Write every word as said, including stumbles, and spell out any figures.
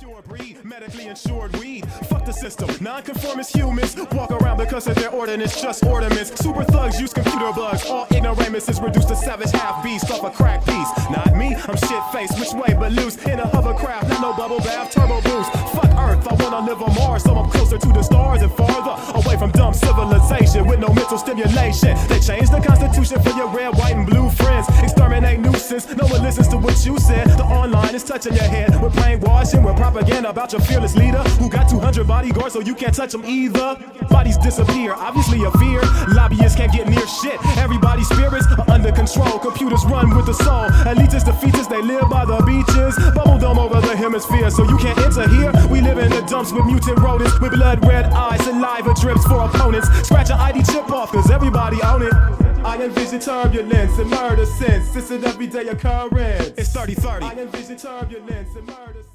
pure breed, medically insured weed. Fuck the system, non-conformist humans walk around because of their ordinance, just ornaments. Super thugs use computer bugs, all ignoramuses reduced to savage half-beasts off a crack piece. Not me, I'm shit-faced, which way but loose, in a hovercraft, not no bubble bath, turbo boost. Fuck Earth, I wanna live on Mars, so I'm closer to the stars and farther away from dumb civilization with no mental stimulation. They changed the constitution for your red, white, and blue friends. Exterminate nuisance, no one listens to what you said. The online is touching your head with brainwashing, with propaganda about your fearless leader who got two hundred bodyguards so you can't touch them either. Bodies disappear, obviously a fear. Lobbyists can't get near shit. Everybody's spirits are under control. Computers run with the soul. Elitists, defeatists, they live by the beaches. Bubble dome over the hemisphere, so you can't enter here. We live in the dumps with mutant rodents, with blood red eyes, saliva drips for opponents. Scratch an I D chip off, cause everybody own it. I envision turbulence and murder sense. It's an everyday occurrence. It's thirty thirty. I envision turbulence and murder sense.